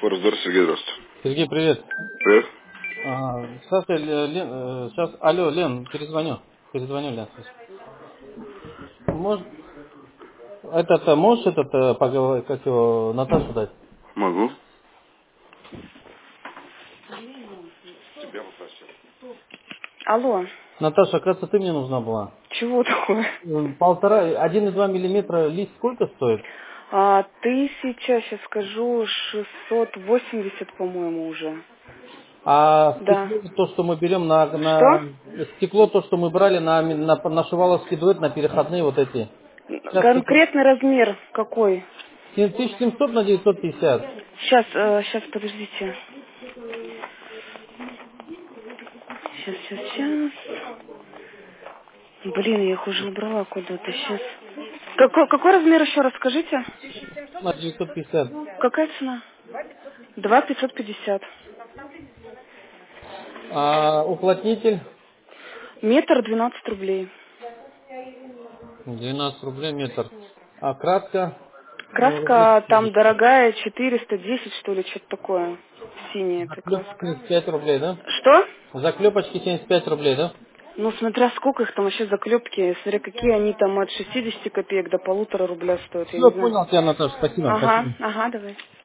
Форсдор, Сергей, здравствуйте. Сергей, привет. Привет. Сейчас, сейчас, алло, Лен, перезвоню. Перезвоню, Лен. Может, можешь поговорить, как его, Наташу дать? Могу. Тебя попросил. Алло, Наташа, оказывается, ты мне нужна была. чего такое? 1,2 миллиметра лист сколько стоит? 1000, сейчас скажу, 680, по-моему, уже. А Да. стекло, то, что мы берем Что? стекло, то, что мы брали на шуваловский дуэт, на переходные вот эти. Сейчас Конкретный размер какой? 1700 на 950. Сейчас, подождите. Сейчас. Блин, я их уже убрала куда-то, сейчас. Какой размер еще раз скажите? На 950. Какая цена? 2550. А уплотнитель? Метр 12 рублей. 12 рублей метр. А краска? Ну, рублей Краска там 70. дорогая, 410, что ли, что-то такое. Синяя эта Заклепки краска. 75 рублей, да? Что? Заклепочки 75 рублей, да? Ну, смотря сколько их там вообще заклепки, смотря какие они там от 60 копеек до 1,5 рубля стоят, я Все, не знаю. понял тебя, Наташа, спасибо. Ага, Спасибо. ага, давай.